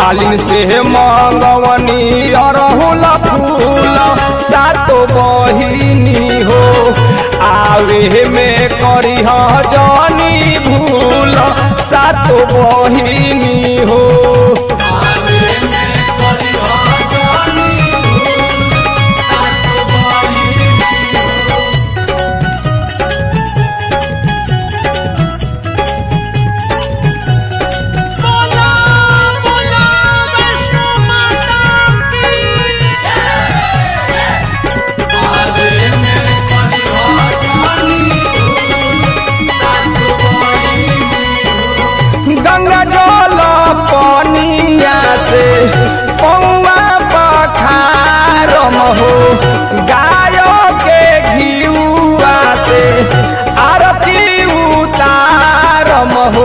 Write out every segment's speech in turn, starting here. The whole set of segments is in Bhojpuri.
मालिन से मंगवनी अरहुल फूल सातो बहिनी हो आवे में करी जानी भूल सातो बहिनी हो गंगा जल पनिया से पौआ पखारम हो गाय के घिउआ से आरती उतारम हो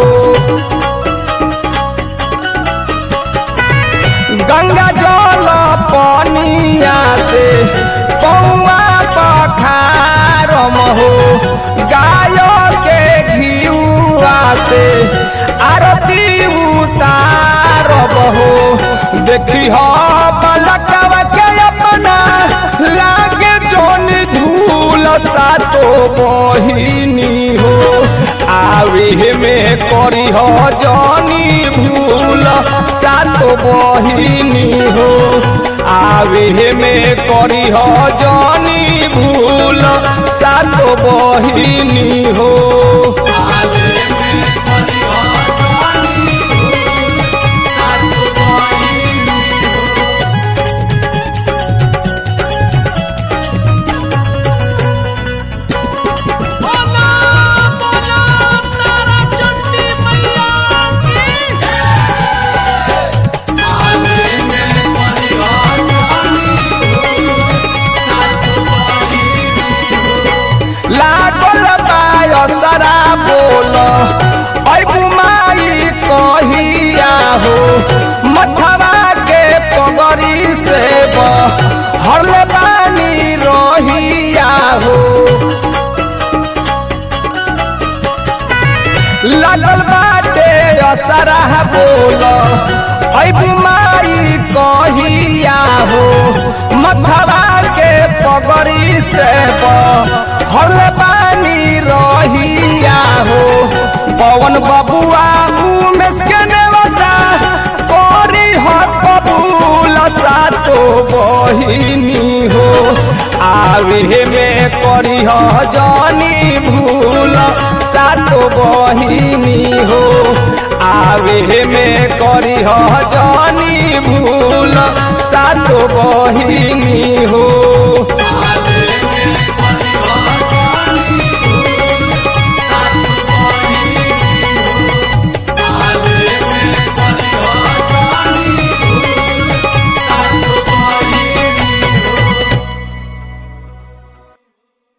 गंगा जल पनिया से पौआ पखारम हो गाय के घिउआ से आरती उतारब हो देखी हो बलकवा के अपना लागे जोन धूल सातो बहिनी हो आवे में करी हो जानी भूल सातो बहिनी हो आवे में करी हो जानी भूल सातो बहिनी हो लागल बायसरा बोल माई कहिया हो मथवा के पगड़ी से हरले बानी रहिया हो लागल बाटे असरा बोल माई कहिया हो मथवा के पगड़ी से हरले बानी रहिया हो पवन बबुआ उमेश के नेवता करी हो कबूल सातो बहिनी हो आवे में करी हो जानी भूल सातो बहिनी हो आवे में करी हो जानी भूल सातो बहिनी हो।